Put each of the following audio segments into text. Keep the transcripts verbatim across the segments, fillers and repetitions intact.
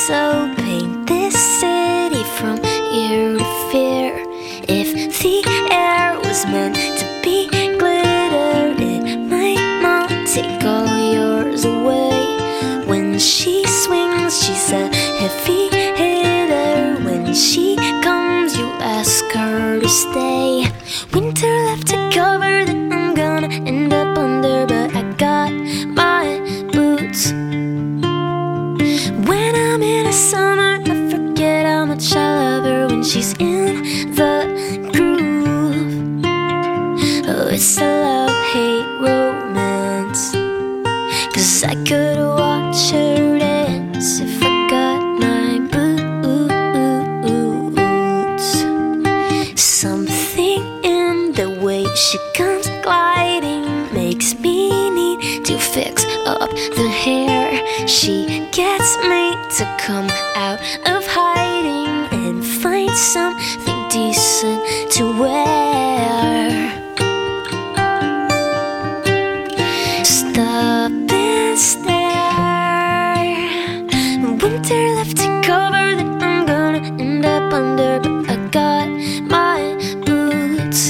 so paint this city from ear to fear. If the air was meant to be glitter, it might not take all yours away. When she swings, she's a heavy hitter. When she comes, you ask her to stay. Winter left to cover, then I'm gonna end up under, but I got my boots. When I'm in a summer, I forget how much I love her when she's in the groove. Oh, it's a love-hate romance, 'cause I could watch her dance if I got my boots. Something in the way she comes gliding makes me need to fix up the hair. She gets me to come out of hiding and find something decent to wear. Stop and stare. Winter left to cover, then I'm gonna end up under, but I got my boots.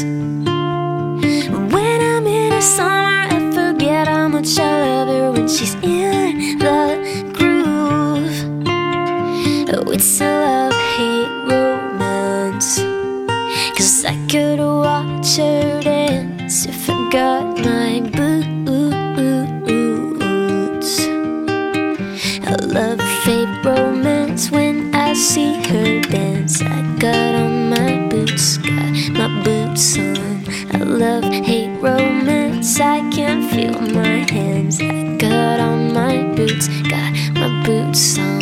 When I'm in a summer, I forget how much I love her when she's in the groove. Oh, it's a love-hate romance, 'cause I could watch her dance if I got my boots. A love-hate romance when I see her dance. I got on my boots, got my boots on. A love-hate romance, I can feel my hands. I got on my boots, got my boots on.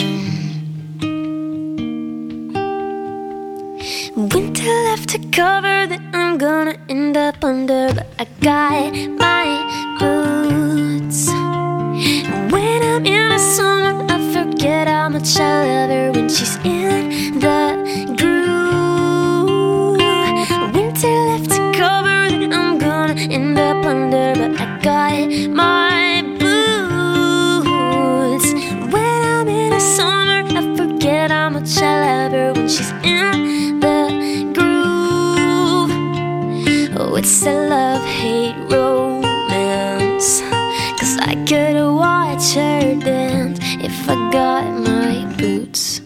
Winter left to cover, then I'm gonna end up under, but I got my boots. When I'm in a summer, I forget how much I love her when she's in the groove. Winter left to cover, then I'm gonna end up under, but I got my boots. When I'm in a summer, I forget how much I love her when she's in the groove. Oh, it's a love-hate romance, 'cause I could watch her dance if I got my boots.